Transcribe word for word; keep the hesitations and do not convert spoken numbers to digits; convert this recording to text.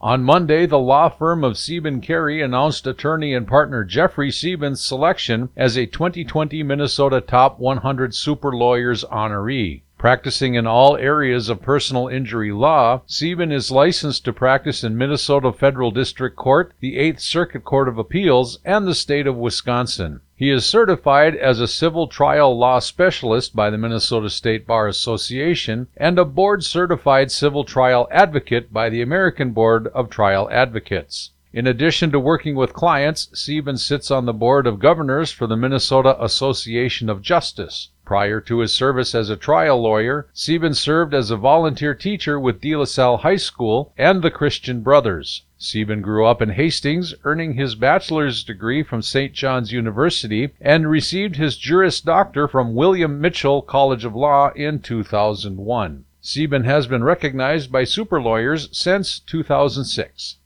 On Monday, the law firm of Sieben Carey announced attorney and partner Jeffrey Sieben's selection as a twenty twenty Minnesota Top one hundred Super Lawyers honoree. Practicing in all areas of personal injury law, Sieben is licensed to practice in Minnesota Federal District Court, the Eighth Circuit Court of Appeals, and the state of Wisconsin. He is certified as a civil trial law specialist by the Minnesota State Bar Association and a board-certified civil trial advocate by the American Board of Trial Advocates. In addition to working with clients, Sieben sits on the Board of Governors for the Minnesota Association of Justice. Prior to his service as a trial lawyer, Sieben served as a volunteer teacher with De La Salle High School and the Christian Brothers. Sieben grew up in Hastings, earning his bachelor's degree from Saint John's University and received his Juris Doctor from William Mitchell College of Law in two thousand one. Sieben has been recognized by super lawyers since two thousand six.